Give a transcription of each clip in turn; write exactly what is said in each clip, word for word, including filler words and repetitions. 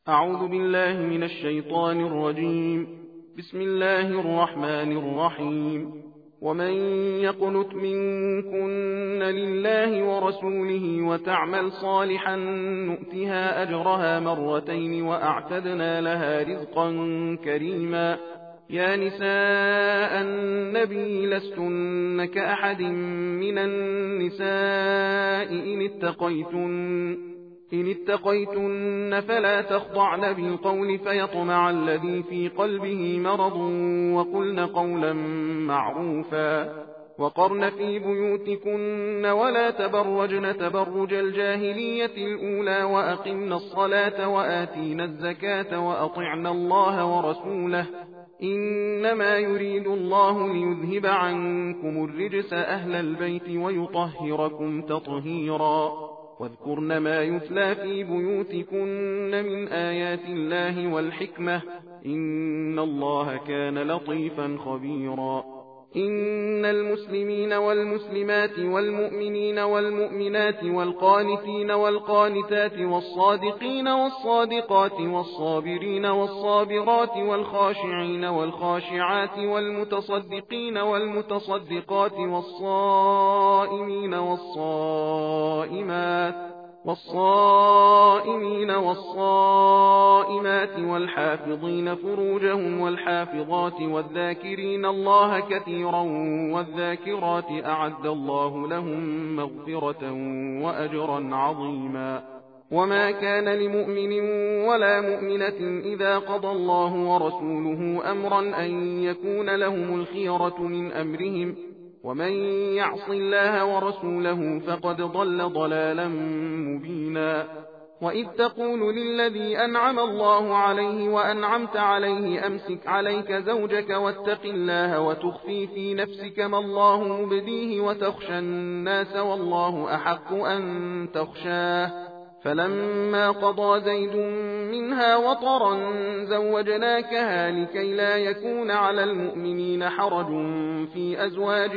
أعوذ بالله من الشيطان الرجيم. بسم الله الرحمن الرحيم. ومن يقنت منكن لله ورسوله وتعمل صالحا نؤتها أجرها مرتين وأعتدنا لها رزقا كريما. يا نساء النبي لستن كأحد من النساء إن اتقيتن إن اتقيتن فلا تخضعن بالقول فيطمع الذي في قلبه مرض وقلن قولا معروفا. وقرن في بيوتكن ولا تبرجن تبرج الجاهلية الأولى وأقمن الصلاة وآتين الزكاة وأطعن الله ورسوله إنما يريد الله ليذهب عنكم الرجس أهل البيت ويطهركم تطهيرا. واذكرن ما يتلى في بيوتكن من آيات الله والحكمة إن الله كان لطيفا خبيرا. إن المسلمين والمسلمات والمؤمنين والمؤمنات والقانتين والقانتات والصادقين والصادقات والصابرين والصابرات والخاشعين والخاشعات والمتصدقين والمتصدقات والصائمين والصائمات والصائمين والصائمات والحافظين فروجهم والحافظات والذاكرين الله كثيرا والذاكرات أعد الله لهم مغفرة وأجرا عظيما. وما كان لمؤمن ولا مؤمنة إذا قضى الله ورسوله أمرا أن يكون لهم الخيرة من أمرهم ومن يعص الله ورسوله فقد ضل ضلالا مبينا. وإذ تقول للذي أنعم الله عليه وأنعمت عليه أمسك عليك زوجك واتق الله وتخفي في نفسك ما الله مبديه وتخشى الناس والله أحق أن تخشاه فلما قضى زيد منها وطرا زوجناكها لكي لا يكون على المؤمنين حرج في أزواج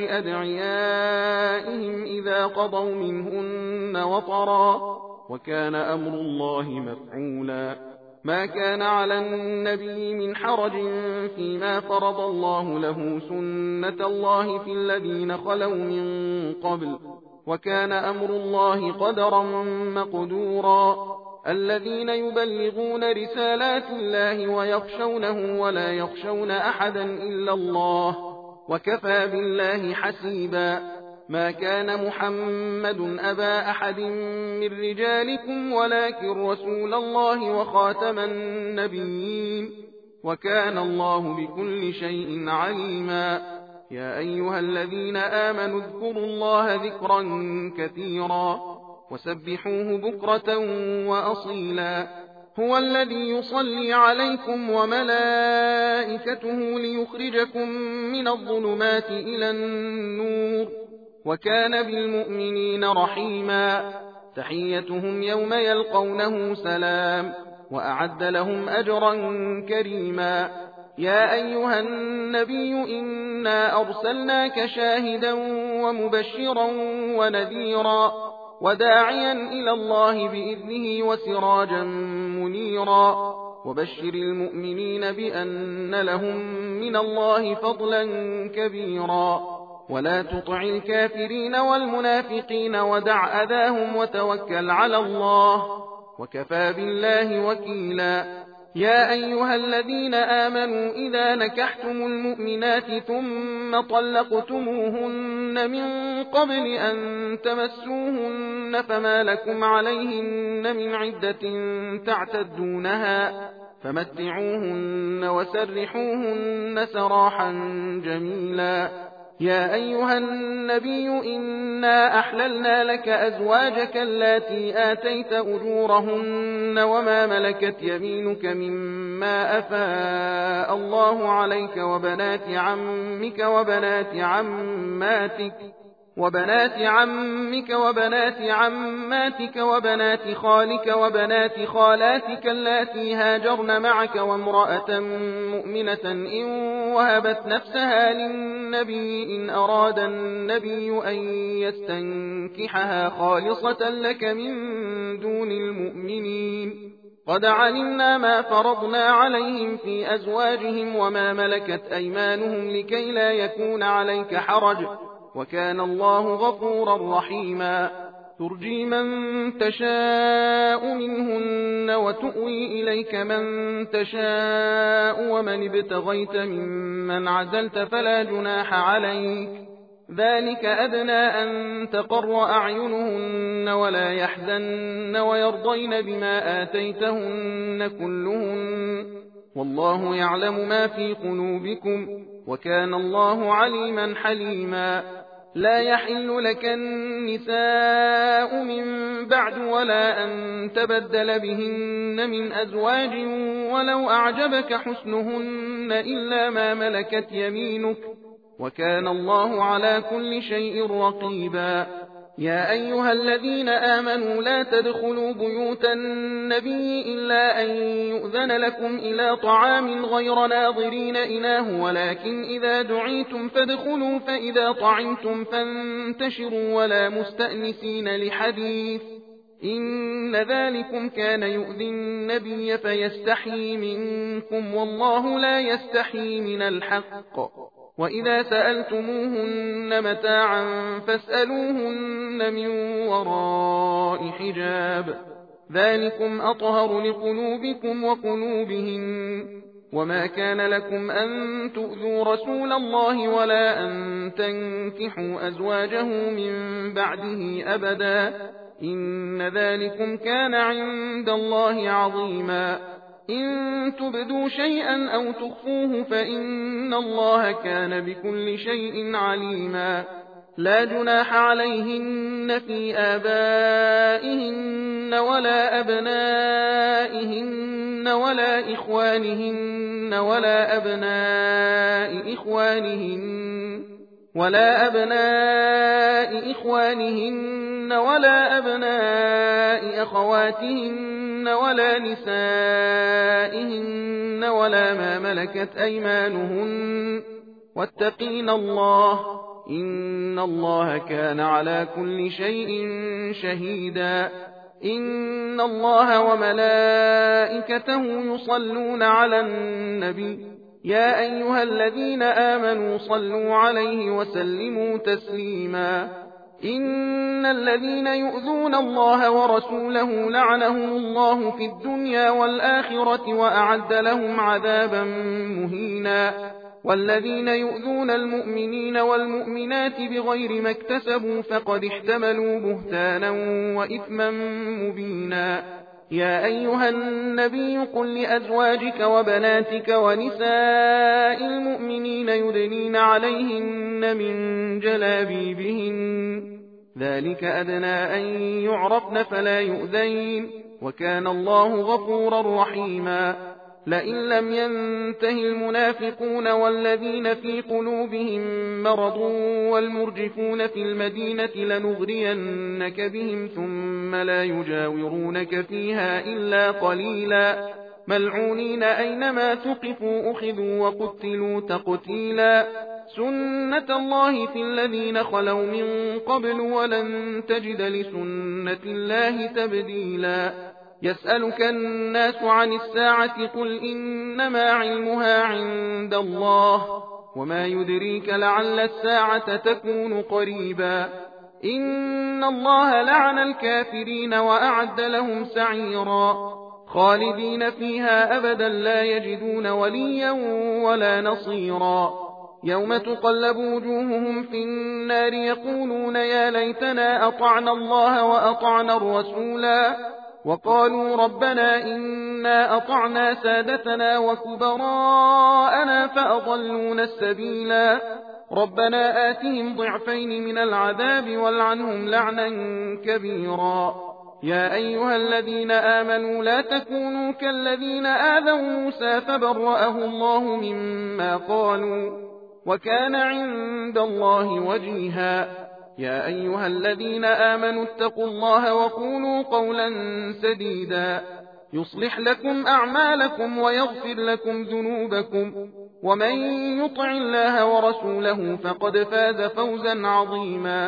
أدعيائهم إذا قضوا منهن وطرا وكان أمر الله مفعولا. ما كان على النبي من حرج فيما فرض الله له سنة الله في الذين خلوا من قبل وكان أمر الله قدرا مقدورا. الذين يبلغون رسالات الله ويخشونه ولا يخشون أحدا إلا الله وكفى بالله حسيبا. ما كان محمد أبا أحد من رجالكم ولكن رسول الله وخاتم النبيين وكان الله بكل شيء عليما. يا أيها الذين آمنوا اذكروا الله ذكرا كثيرا وسبحوه بكرة وأصيلا. هو الذي يصلي عليكم وملائكته ليخرجكم من الظلمات إلى النور وكان بالمؤمنين رحيما. تحيتهم يوم يلقونه سلام وأعد لهم أجرا كريما. يا أيها النبي إنا أرسلناك شاهدا ومبشرا ونذيرا وداعيا إلى الله بإذنه وسراجا منيرا. وبشر المؤمنين بأن لهم من الله فضلا كبيرا. ولا تطع الكافرين والمنافقين ودع أذاهم وتوكل على الله وكفى بالله وكيلا. يا أيها الذين آمنوا إذا نكحتم المؤمنات ثم طلقتموهن من قبل أن تمسوهن فما لكم عليهن من عدة تعتدونها فمتعوهن وسرحوهن سراحا جميلا. يا أيها النبي إنا أحللنا لك أزواجك اللاتي آتيت أجورهن وما ملكت يمينك مما أفاء الله عليك وبنات عمك وبنات عماتك وبنات عمك وبنات عماتك وبنات خالك وبنات خالاتك اللاتي هاجرن معك وامرأة مؤمنة إن وهبت نفسها للنبي إن أراد النبي أن يستنكحها خالصة لك من دون المؤمنين قد علمنا ما فرضنا عليهم في أزواجهم وما ملكت أيمانهم لكي لا يكون عليك حرج وكان الله غفورا رحيما ترجي من تشاء منهن وتؤوي إليك من تشاء ومن ابتغيت ممن عزلت فلا جناح عليك ذلك أدنى أن تقر أعينهن ولا يحزن ويرضين بما آتيتهن كلهن والله يعلم ما في قلوبكم وكان الله عليما حليما لا يحل لك النساء من بعد ولا أن تبدل بهن من أزواج ولو أعجبك حسنهن إلا ما ملكت يمينك وكان الله على كل شيء رقيبا يا أيها الذين آمنوا لا تدخلوا بيوت النبي إلا أن يؤذن لكم إلى طعام غير ناظرين إناه ولكن إذا دعيتم فادخلوا فإذا طعمتم فانتشروا ولا مستأنسين لحديث إن ذلكم كان يؤذي النبي فيستحيي منكم والله لا يستحيي من الحق وإذا سألتموهن متاعا فاسألوهن من وراء حجاب ذلكم أطهر لقلوبكم وقلوبهن وما كان لكم أن تؤذوا رسول الله ولا أن تنكحوا أزواجه من بعده أبدا إن ذلكم كان عند الله عظيما إن تبدوا شيئا أو تخفوه فإن الله كان بكل شيء عليما لا جناح عليهن في آبائهن ولا أبنائهن ولا إخوانهن ولا أبناء إخوانهن ولا أبناء إخوانهن ولا أبناء أخواتهن ولا نسائهن ولا ما ملكت أيمانهن واتقين الله إن الله كان على كل شيء شهيدا إن الله وملائكته يصلون على النبي يا أيها الذين آمنوا صلوا عليه وسلموا تسليما إن الذين يؤذون الله ورسوله لعنهم الله في الدنيا والآخرة وأعد لهم عذابا مهينا والذين يؤذون المؤمنين والمؤمنات بغير ما اكتسبوا فقد احتملوا بهتانا وإثما مبينا يا أيها النبي قل لأزواجك وبناتك ونساء المؤمنين يدنين عليهن من جلابيبهن ذلك أدنى أن يعرفن فلا يؤذين وكان الله غفورا رحيما لئن لم ينته المنافقون والذين في قلوبهم مرض والمرجفون في المدينة لنغرينك بهم ثم لا يجاورونك فيها إلا قليلا ملعونين أينما ثقفوا أخذوا وقتلوا تقتيلا سنة الله في الذين خلوا من قبل ولن تجد لسنة الله تبديلا يسألك الناس عن الساعة قل إنما علمها عند الله وما يدريك لعل الساعة تكون قريبا إن الله لعن الكافرين وأعد لهم سعيرا خالدين فيها أبدا لا يجدون وليا ولا نصيرا يوم تقلب وجوههم في النار يقولون يا ليتنا أطعنا الله وأطعنا الرسولا وقالوا ربنا إنا أطعنا سادتنا وكبراءنا فأضلونا السبيلا ربنا آتهم ضعفين من العذاب والعنهم لعنا كبيرا يا أيها الذين آمنوا لا تكونوا كالذين آذوا موسى فبرأه الله مما قالوا وكان عند الله وجيها يا أيها الذين آمنوا اتقوا الله وقولوا قولا سديدا يصلح لكم أعمالكم ويغفر لكم ذنوبكم ومن يطع الله ورسوله فقد فاز فوزا عظيما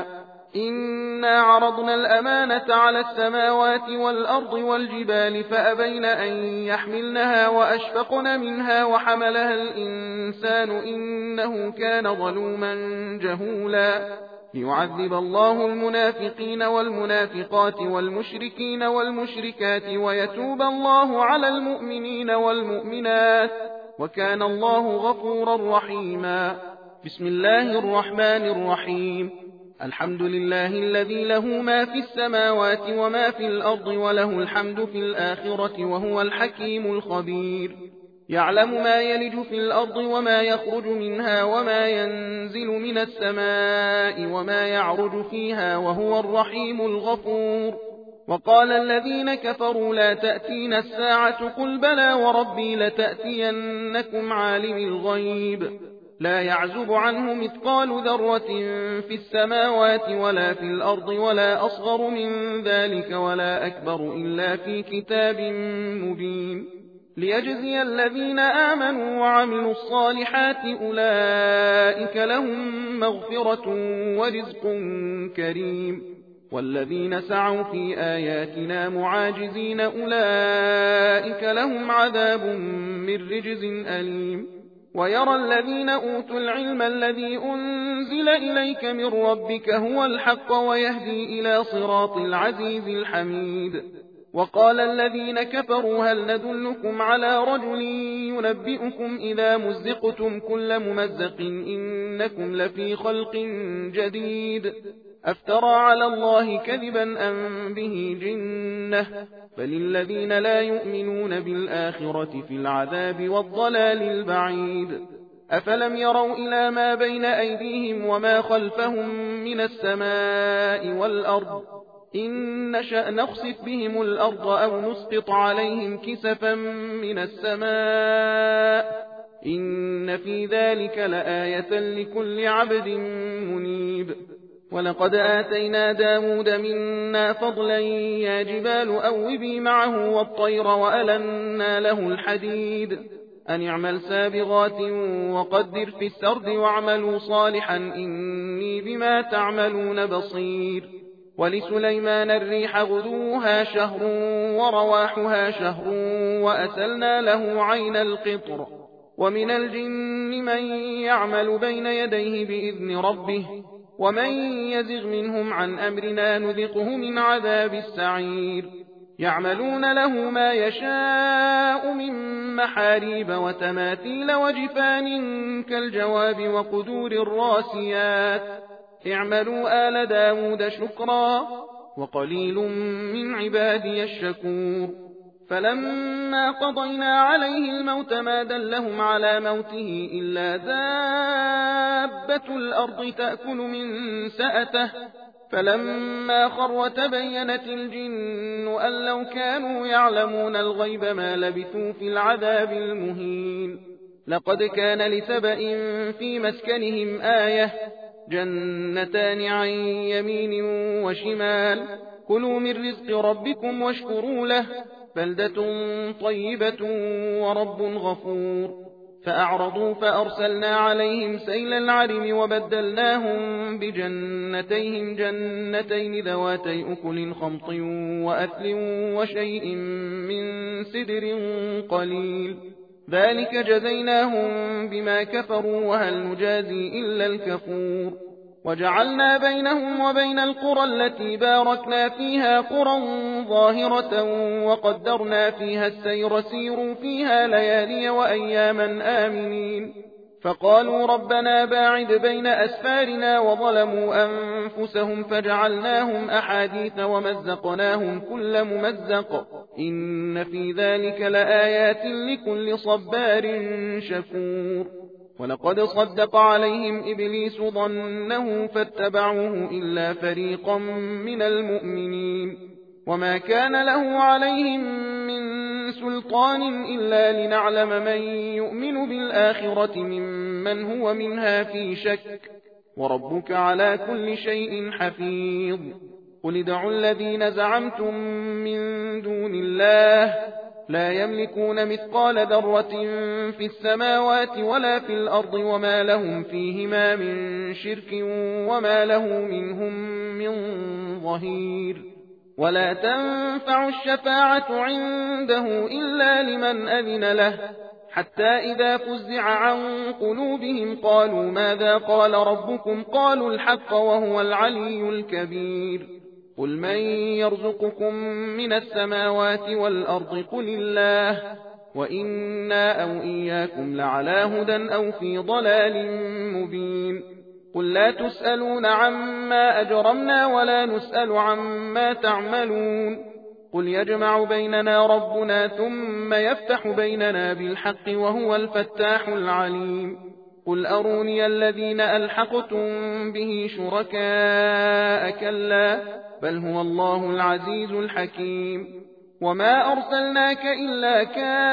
إنا عرضنا الأمانة على السماوات والأرض والجبال فأبين أن يحملنها وأشفقن منها وحملها الإنسان إنه كان ظلوما جهولا ليعذب الله المنافقين والمنافقات والمشركين والمشركات ويتوب الله على المؤمنين والمؤمنات وكان الله غفورا رحيما. بسم الله الرحمن الرحيم. الحمد لله الذي له ما في السماوات وما في الأرض وله الحمد في الآخرة وهو الحكيم الخبير. يعلم ما يلج في الأرض وما يخرج منها وما ينزل من السماء وما يعرج فيها وهو الرحيم الغفور. وقال الذين كفروا لا تأتينا الساعة قل بلى وربي لتأتينكم عالم الغيب لا يعزب عنه مثقال ذرة في السماوات ولا في الأرض ولا أصغر من ذلك ولا أكبر إلا في كتاب مبين ليجزي الذين آمنوا وعملوا الصالحات أولئك لهم مغفرة ورزق كريم. والذين سعوا في آياتنا معاجزين أولئك لهم عذاب من رجز أليم. ويرى الذين أوتوا العلم الذي أنزل إليك من ربك هو الحق ويهدي إلى صراط العزيز الحميد. وقال الذين كفروا هل ندلكم على رجل ينبئكم إذا مزقتم كل ممزق إنكم لفي خلق جديد أفترى على الله كذبا أم به جنة بل الذين لا يؤمنون بالآخرة في العذاب والضلال البعيد. أفلم يروا إلى ما بين أيديهم وما خلفهم من السماء والأرض إن نشأ نخسف بهم الأرض أو نسقط عليهم كسفا من السماء إن في ذلك لآية لكل عبد منيب. ولقد آتينا داود منا فضلا يا جبال أوبي معه والطير وألنا له الحديد أن اعمل سابغات وقدر في السرد واعملوا صالحا إني بما تعملون بصير. ولسليمان الريح غدوها شهر ورواحها شهر وأسلنا له عين القطر. ومن الجن من يعمل بين يديه بإذن ربه ومن يزغ منهم عن أمرنا نذقه من عذاب السعير. يعملون له ما يشاء من محاريب وتماثيل وجفان كالجواب وقدور الراسيات اعملوا آل داود شكرا وقليل من عبادي الشكور. فلما قضينا عليه الموت ما دلهم على موته إلا دابة الأرض تأكل من سأته فلما خر تبينت الجن أن لو كانوا يعلمون الغيب ما لبثوا في العذاب المهين. لقد كان لسبأ في مسكنهم آية جنتان عن يمين وشمال كلوا من رزق ربكم واشكروا له بلدة طيبة ورب غفور. فأعرضوا فأرسلنا عليهم سيل العرم وبدلناهم بجنتيهم جنتين ذواتي أكل خمط وأثل وشيء من سدر قليل ذلك جزيناهم بما كفروا وهل نجازي إلا الكفور. وجعلنا بينهم وبين القرى التي باركنا فيها قرى ظاهرة وقدرنا فيها السير سيروا فيها ليالي وأياما آمنين. فقالوا ربنا باعد بين أسفارنا وظلموا أنفسهم فجعلناهم أحاديث ومزقناهم كل ممزق إن في ذلك لآيات لكل صبار شكور. ولقد صدق عليهم إبليس ظنه فاتبعوه إلا فريقا من المؤمنين وما كان له عليهم من سلطان إلا لنعلم من يؤمن بالآخرة ممن هو منها في شك وربك على كل شيء حفيظ. قل ادعوا الذين زعمتم من دون الله لا يملكون مثقال ذرة في السماوات ولا في الأرض وما لهم فيهما من شرك وما له منهم من ظهير. ولا تنفع الشفاعة عنده إلا لمن أذن له، حتى إذا فزع عن قلوبهم قالوا ماذا قال ربكم؟ قالوا الحق وهو العلي الكبير. قل من يرزقكم من السماوات والأرض؟ قل الله، وإنا أو إياكم لعلى هدى أو في ضلال مبين. قل لا تسألون عما أجرمنا ولا نسأل عما تعملون. قل يجمع بيننا ربنا ثم يفتح بيننا بالحق وهو الفتاح العليم. قل أروني الذين ألحقتم به شركاء، كلا بل هو الله العزيز الحكيم. وما أرسلناك إلا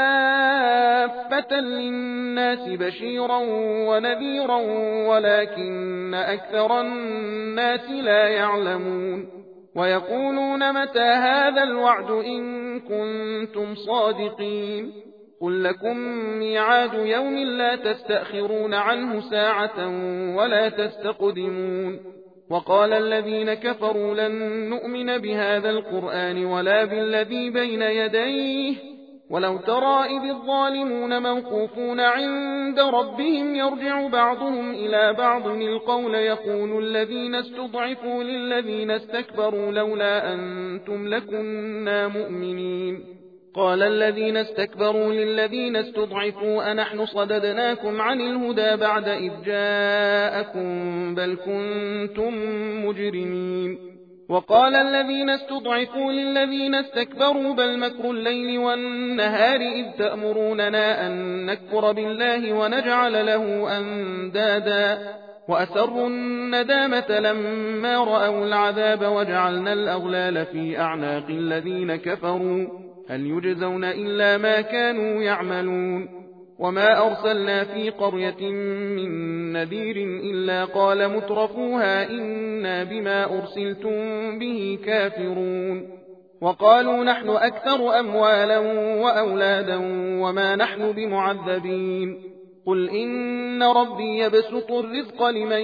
كافة للناس بشيرا ونذيرا ولكن أكثر الناس لا يعلمون. ويقولون متى هذا الوعد إن كنتم صادقين؟ قل لكم ميعاد يوم لا تستأخرون عنه ساعة ولا تستقدمون. وقال الذين كفروا لن نؤمن بهذا القرآن ولا بالذي بين يديه ولو ترى إذ الظالمون موقوفون عند ربهم يرجع بعضهم إلى بعض القول يقول الذين استضعفوا للذين استكبروا لولا أنتم لكنا مؤمنين. قال الذين استكبروا للذين استضعفوا أنحن صددناكم عن الهدى بعد إذ جاءكم بل كنتم مجرمين. وقال الذين استضعفوا للذين استكبروا بل مكر الليل والنهار إذ تأمروننا أن نكفر بالله ونجعل له أندادا وأسروا الندامة لما رأوا العذاب وجعلنا الأغلال في أعناق الذين كفروا هل يجزون إلا ما كانوا يعملون. وما أرسلنا في قرية من نذير إلا قال مترفوها إنا بما أرسلتم به كافرون. وقالوا نحن أكثر أموالا وأولادا وما نحن بمعذبين. قل إن ربي يبسط الرزق لمن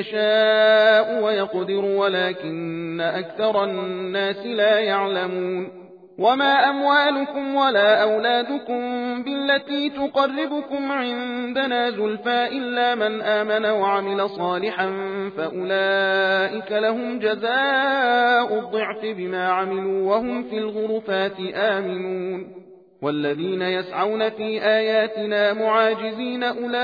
يشاء ويقدر ولكن أكثر الناس لا يعلمون. وما أموالكم ولا أولادكم بالتي تقربكم عندنا زلفى إلا من آمن وعمل صالحا فأولئك لهم جزاء الضعف بما عملوا وهم في الغرفات آمنون. والذين يسعون في آياتنا معاجزين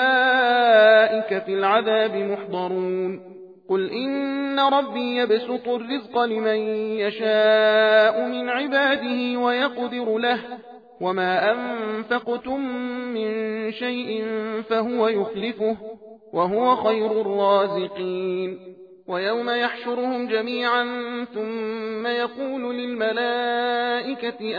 أولئك في العذاب محضرون. قل إن ربي يبسط الرزق لمن يشاء من عباده ويقدر له وما أنفقتم من شيء فهو يخلفه وهو خير الرازقين. ويوم يحشرهم جميعا ثم يقول للملائكة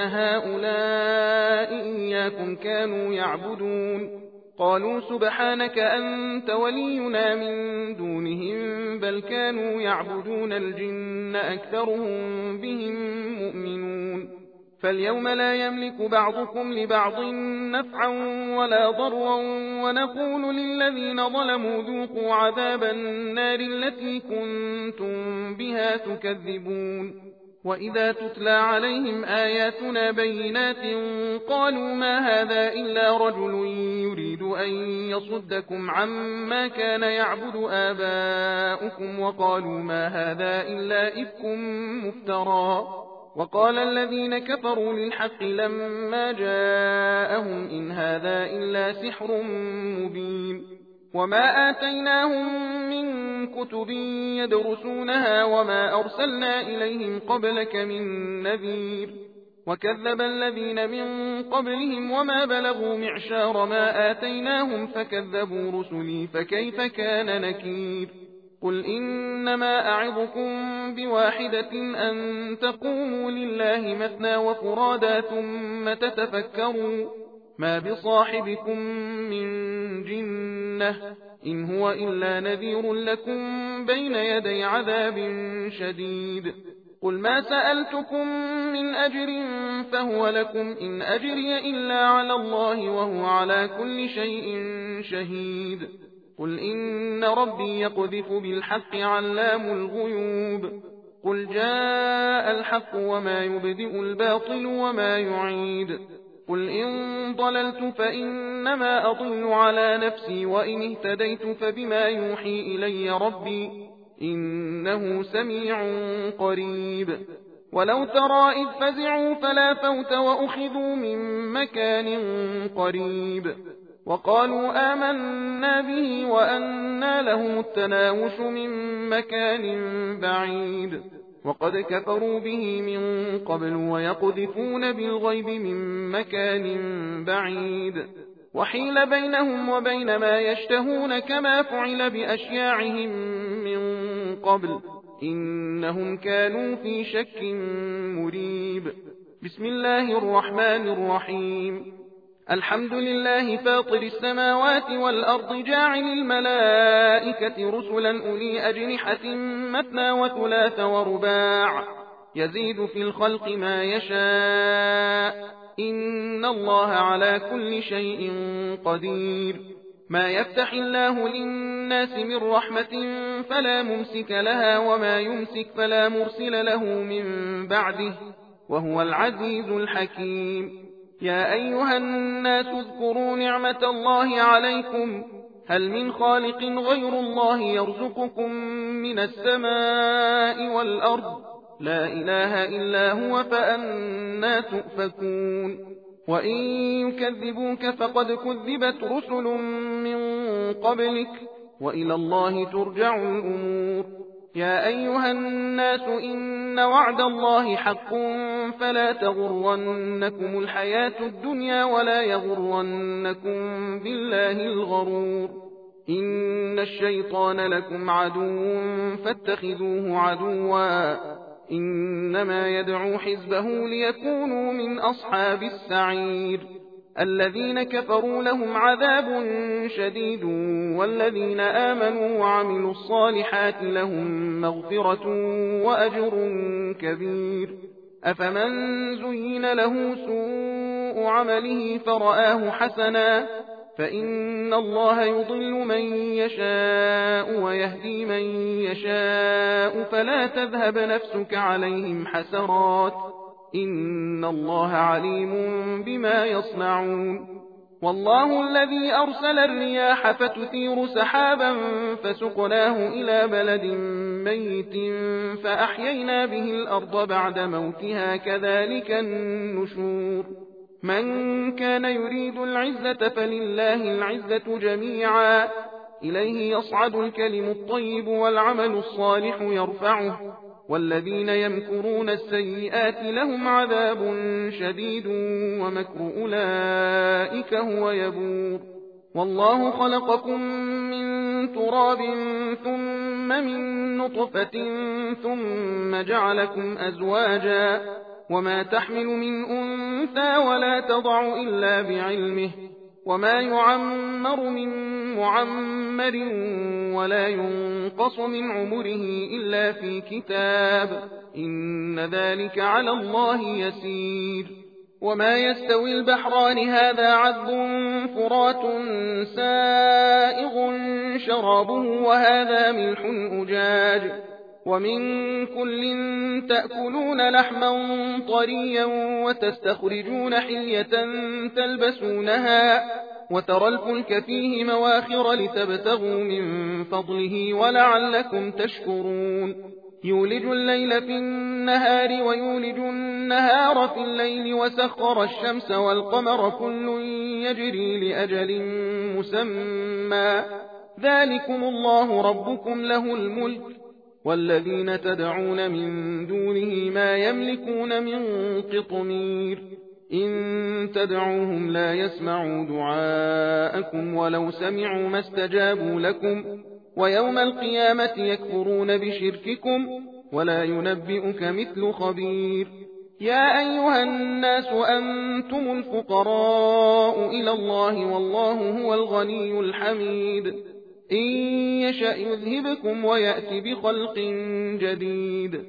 أهؤلاء إياكم كانوا يعبدون؟ قالوا سبحانك أنت ولينا من دونهم بل كانوا يعبدون الجن أكثرهم بهم مؤمنون. فاليوم لا يملك بعضكم لبعض نفعا ولا ضرا ونقول للذين ظلموا ذوقوا عذاب النار التي كنتم بها تكذبون. وإذا تتلى عليهم آياتنا بينات قالوا ما هذا إلا رجل يريد أن يصدكم عما كان يعبد آباؤكم وقالوا ما هذا إلا إفك مفترى. وقال الذين كفروا للحق لما جاءهم إن هذا إلا سحر مبين. وما آتيناهم من كتب يدرسونها وما أرسلنا إليهم قبلك من نذير. وكذب الذين من قبلهم وما بلغوا معشار ما آتيناهم فكذبوا رسلي فكيف كان نكير. قل إنما أعظكم بواحدة أن تقوموا لله مثنى وفرادا ثم تتفكروا ما بصاحبكم من جنة إن هو إلا نذير لكم بين يدي عذاب شديد. قل ما سألتكم من أجر فهو لكم إن أجري إلا على الله وهو على كل شيء شهيد قل إن ربي يقذف بالحق علام الغيوب قل جاء الحق وما يبدئ الباطل وما يعيد قل إن ضللت فإنما أضل على نفسي وإن اهتديت فبما يوحي إلي ربي إنه سميع قريب ولو ترى إذ فزعوا فلا فوت وأخذوا من مكان قريب وقالوا آمنا به وأنى لهم التناوش من مكان بعيد وقد كفروا به من قبل ويقذفون بالغيب من مكان بعيد وحيل بينهم وبين ما يشتهون كما فعل بأشياعهم من قبل إنهم كانوا في شك مريب بسم الله الرحمن الرحيم الحمد لله فاطر السماوات والأرض جاعل الملائكة رسلا أولي أجنحة مثنى وثلاث ورباع يزيد في الخلق ما يشاء إن الله على كل شيء قدير ما يفتح الله للناس من رحمة فلا ممسك لها وما يمسك فلا مرسل له من بعده وهو العزيز الحكيم يا أيها الناس اذكروا نعمة الله عليكم هل من خالق غير الله يرزقكم من السماء والأرض لا إله إلا هو فأنى تؤفكون وإن يكذبوك فقد كذبت رسل من قبلك وإلى الله ترجع الأمور يا أيها الناس إن وعد الله حق فلا تغرنكم الحياة الدنيا ولا يغرنكم بالله الغرور إن الشيطان لكم عدو فاتخذوه عدوا إنما يدعو حزبه ليكونوا من أصحاب السعير الذين كفروا لهم عذاب شديد والذين آمنوا وعملوا الصالحات لهم مغفرة وأجر كبير أفمن زين له سوء عمله فرآه حسنا فإن الله يضل من يشاء ويهدي من يشاء فلا تذهب نفسك عليهم حسرات إن الله عليم بما يصنعون والله الذي أرسل الرياح فتثير سحابا فسقناه إلى بلد ميت فأحيينا به الأرض بعد موتها كذلك النشور من كان يريد العزة فلله العزة جميعا إليه يصعد الكلم الطيب والعمل الصالح يرفعه والذين يمكرون السيئات لهم عذاب شديد ومكر أولئك هو يبور والله خلقكم من تراب ثم من نطفة ثم جعلكم أزواجا وما تحمل من أنثى ولا تضع إلا بعلمه وما يعمر من معمر ولا ينقص من عمره إلا في كتاب إن ذلك على الله يسير وما يستوي البحران هذا عذب فرات سائغ شرابه وهذا ملح أجاج ومن كل تأكلون لحما طريا وتستخرجون حلية تلبسونها وترى الفلك فيه مواخر لتبتغوا من فضله ولعلكم تشكرون يولج الليل في النهار ويولج النهار في الليل وسخر الشمس والقمر كل يجري لأجل مسمى ذلكم الله ربكم له الملك والذين تدعون من دونه ما يملكون من قطمير إن تدعوهم لا يسمعوا دعاءكم ولو سمعوا ما استجابوا لكم ويوم القيامة يكفرون بشرككم ولا ينبئك مثل خبير يا أيها الناس أنتم الفقراء إلى الله والله هو الغني الحميد إن يشأ يذهبكم ويأتي بخلق جديد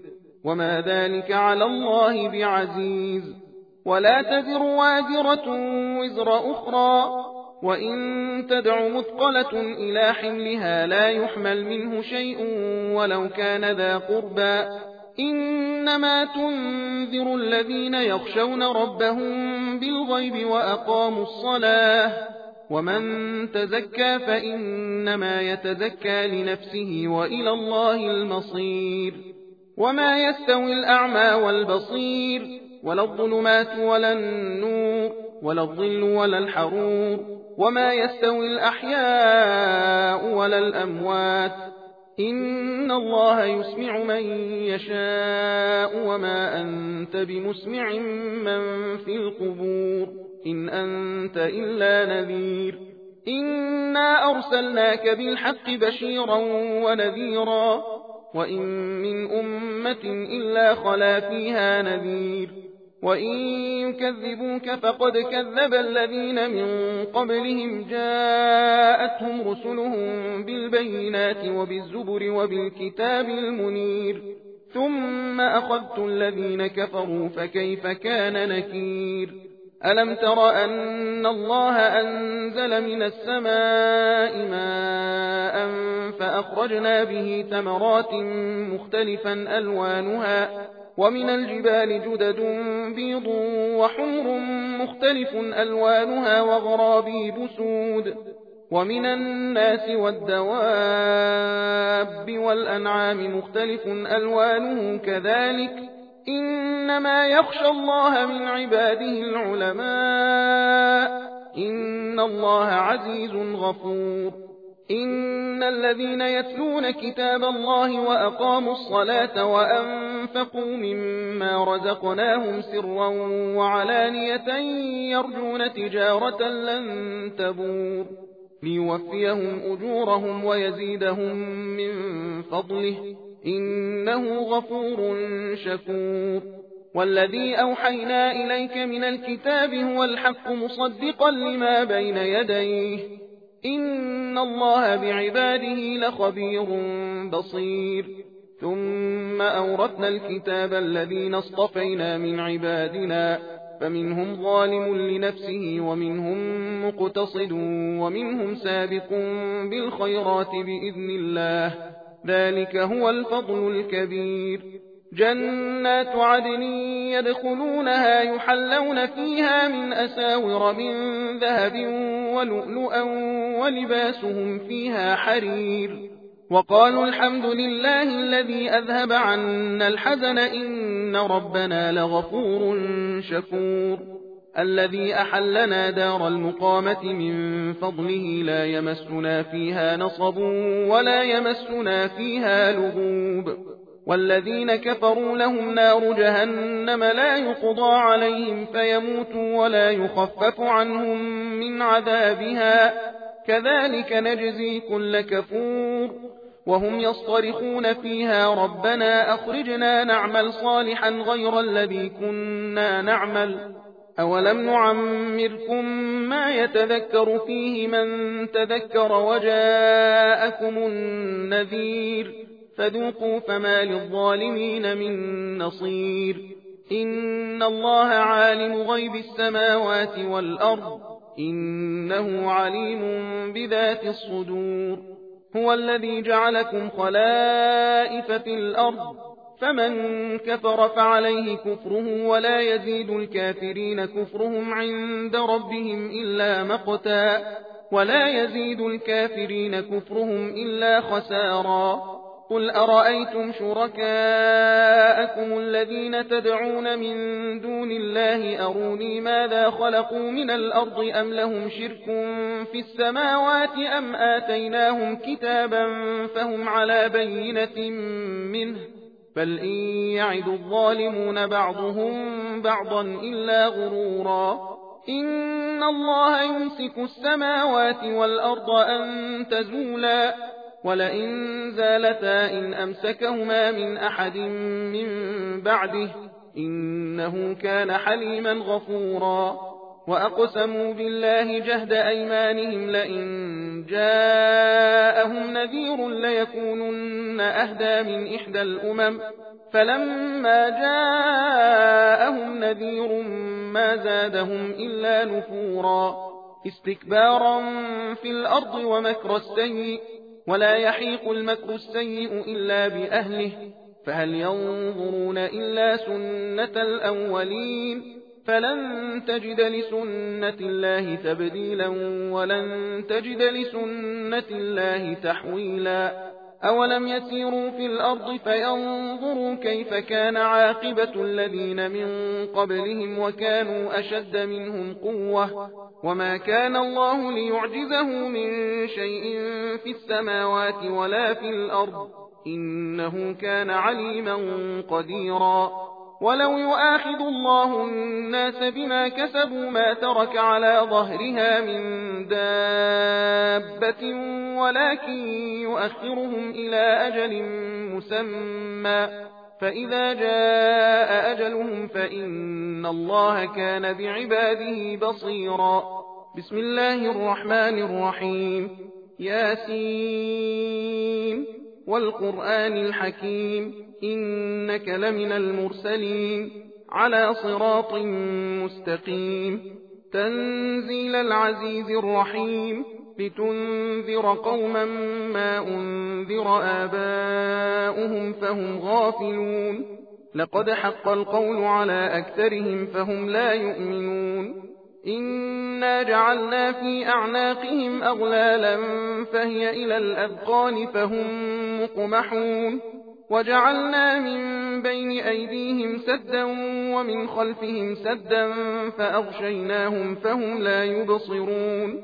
وما ذلك على الله بعزيز. ولا تزر وازرة وزر أخرى، وإن تدع مثقلة إلى حملها لا يحمل منه شيء ولو كان ذا قربى، إنما تنذر الذين يخشون ربهم بالغيب وأقاموا الصلاة، ومن تزكى فإنما يتزكى لنفسه وإلى الله المصير. وما يستوي الأعمى والبصير، ولا الظلمات ولا النور، ولا الظل ولا الحرور، وما يستوي الأحياء ولا الأموات، إن الله يسمع من يشاء وما أنت بمسمع من في القبور، إن أنت إلا نذير. إنا أرسلناك بالحق بشيرا ونذيرا، وإن من أمة إلا خلا فيها نذير، وإن يكذبوك فقد كذب الذين من قبلهم جاءتهم رسلهم بالبينات وبالزبر وبالكتاب المنير، ثم أخذت الذين كفروا فكيف كان نكير. ألم تر أن الله أنزل من السماء ماء فأخرجنا به ثمرات مختلفا ألوانها، ومن الجبال جدد بيض وحمر مختلف ألوانها وغرابيب سود، ومن الناس والدواب والأنعام مختلف ألوانه كذلك، إنما يخشى الله من عباده العلماء، إن الله عزيز غفور. إن الذين يتلون كتاب الله وأقاموا الصلاة وأنفقوا مما رزقناهم سرا وعلانية يرجون تجارة لن تبور، ليوفيهم أجورهم ويزيدهم من فضله، إنه غفور شكور. والذي أوحينا إليك من الكتاب هو الحق مصدقا لما بين يديه، إن الله بعباده لخبير بصير. ثم أورثنا الكتاب الذين اصطفينا من عبادنا، فمنهم ظالم لنفسه ومنهم مقتصد ومنهم سابق بالخيرات بإذن الله، ذلك هو الفضل الكبير. جنات عدن يدخلونها يحلون فيها من أساور من ذهب ولؤلؤا ولباسهم فيها حرير، وقالوا الحمد لله الذي أذهب عنا الحزن إن ربنا لغفور شكور. الذي أحلنا دار المقامة من فضله لا يمسنا فيها نصب ولا يمسنا فيها لغوب. والذين كفروا لهم نار جهنم لا يقضى عليهم فيموتوا ولا يخفف عنهم من عذابها، كذلك نجزي كل كفور. وهم يصطرخون فيها ربنا أخرجنا نعمل صالحا غير الذي كنا نعمل، أولم نعمركم ما يتذكر فيه من تذكر وجاءكم النذير، فذوقوا فما للظالمين من نصير. إن الله عالم غيب السماوات والأرض، إنه عليم بذات الصدور. هو الذي جعلكم خلائف في الأرض، فمن كفر فعليه كفره ولا يزيد الكافرين كفرهم عند ربهم إلا مقتا، ولا يزيد الكافرين كفرهم إلا خسارا. قل أرأيتم شركاءكم الذين تدعون من دون الله أروني ماذا خلقوا من الأرض أم لهم شرك في السماوات أم آتيناهم كتابا فهم على بينة منه، بل إن يعد الظالمون بعضهم بعضا إلا غرورا. إن الله يمسك السماوات والأرض أن تزولا، ولئن زالتا إن أمسكهما من أحد من بعده، إنه كان حليما غفورا. وأقسموا بالله جهد أيمانهم لئن جاءهم نذير ليكونن أهدى من إحدى الأمم، فلما جاءهم نذير ما زادهم إلا نفورا استكبارا في الأرض ومكر السيء ولا يحيق المكر السيء إلا بأهله فهل ينظرون إلا سنة الأولين فلن تجد لسنة الله تبديلا ولن تجد لسنة الله تحويلا أولم يسيروا في الأرض فينظروا كيف كان عاقبة الذين من قبلهم وكانوا أشد منهم قوة وما كان الله ليعجزه من شيء في السماوات ولا في الأرض إنه كان عليما قديرا ولو يؤاخذ الله الناس بما كسبوا ما ترك على ظهرها من دابة ولكن يؤخرهم إلى أجل مسمى فإذا جاء أجلهم فإن الله كان بعباده بصيرا بسم الله الرحمن الرحيم ياسين والقرآن الحكيم إنك لمن المرسلين على صراط مستقيم تنزيل العزيز الرحيم لتنذر قوما ما أنذر آباؤهم فهم غافلون لقد حق القول على أكثرهم فهم لا يؤمنون إنا جعلنا في أعناقهم أغلالا فهي إلى الأذقان فهم مقمحون وجعلنا من بين أيديهم سدا ومن خلفهم سدا فأغشيناهم فهم لا يبصرون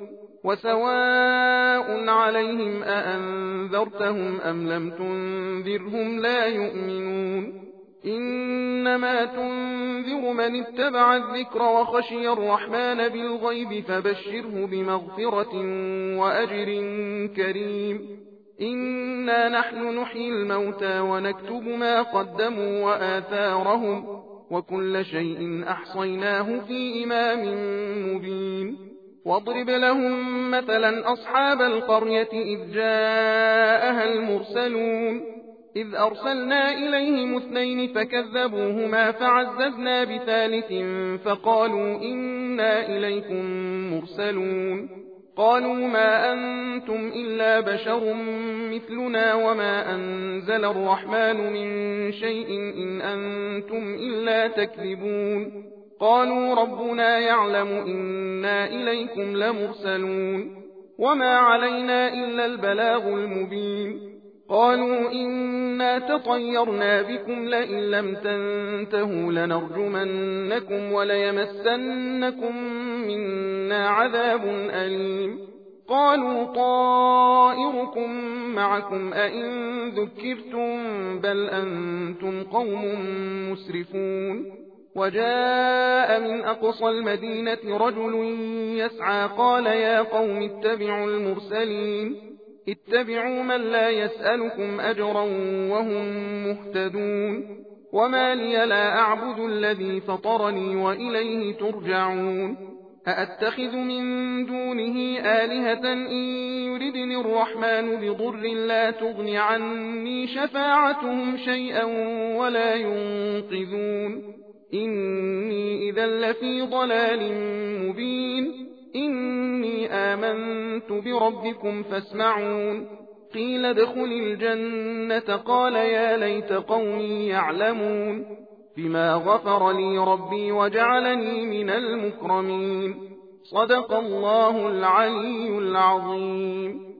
وسواء عليهم أأنذرتهم أم لم تنذرهم لا يؤمنون إنما تنذر من اتبع الذكر وخشي الرحمن بالغيب فبشره بمغفرة وأجر كريم إنا نحن نحيي الموتى ونكتب ما قدموا وآثارهم وكل شيء أحصيناه في إمام مبين واضرب لهم مثلا أصحاب القرية إذ جاءها المرسلون إذ أرسلنا إليهم اثنين فكذبوهما فعززنا بثالث فقالوا إنا إليكم مرسلون قالوا ما أنتم إلا بشر مثلنا وما أنزل الرحمن من شيء إن أنتم إلا تكذبون قالوا ربنا يعلم إنا إليكم لمرسلون وما علينا إلا البلاغ المبين قالوا إنا تطيرنا بكم لئن لم تنتهوا لنرجمنكم وليمسنكم منا عذاب أليم قالوا طائركم معكم أئن ذكرتم بل أنتم قوم مسرفون وجاء من أقصى المدينة رجل يسعى قال يا قوم اتبعوا المرسلين اتبعوا من لا يسألكم أجرا وهم مهتدون وما لي لا أعبد الذي فطرني وإليه ترجعون أأتخذ من دونه آلهة إن يردني الرحمن بضر لا تغن عني شفاعتهم شيئا ولا ينقذون إني إذا لفي ضلال مبين إني آمنت بربكم فاسمعون قيل ادخل الجنة قال يا ليت قومي يعلمون بما غفر لي ربي وجعلني من المكرمين صدق الله العلي العظيم.